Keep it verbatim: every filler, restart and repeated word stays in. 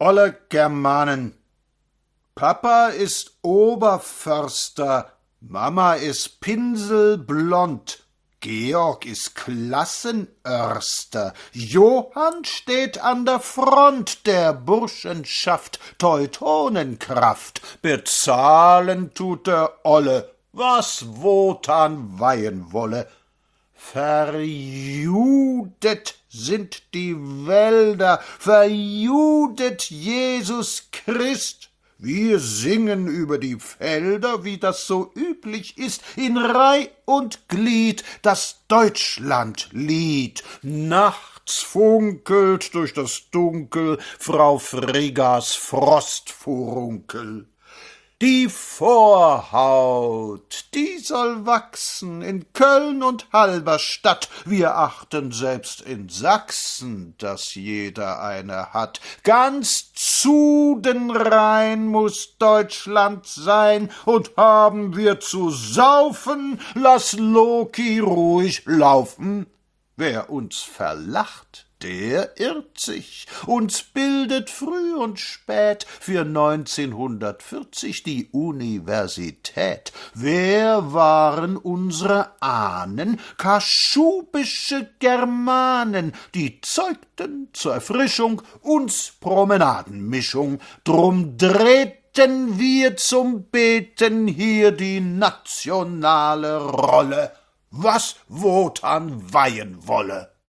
Olle Germanen. Papa ist Oberförster, Mama ist pinselblond, Georg ist Klassenörster, Johann steht an der Front der Burschenschaft, Teutonenkraft, bezahlen tut der Olle, was Wotan weihen wolle. Verjudet sind die Wälder, verjudet Jesus Christ. Wir singen über die Felder, wie das so üblich ist, in Reih und Glied das Deutschlandlied. Nachts funkelt durch das Dunkel Frau Friggas Frostfurunkel. Die Vorhaut, die soll wachsen in Köln und Halberstadt. Wir achten selbst in Sachsen, dass jeder eine hat. Ganz zudenrein muß Deutschland sein, und haben wir zu saufen, lass Loki ruhig laufen. Wer uns verlacht, der irrt sich, uns bildet früh und spät für neunzehnhundertvierzig die Universität. Wer waren unsere Ahnen? Kaschubische Germanen, die zeugten zur Erfrischung uns Promenadenmischung. Drum drehten wir zum Beten hier die nationale Rolle, was Wotan weihen wolle.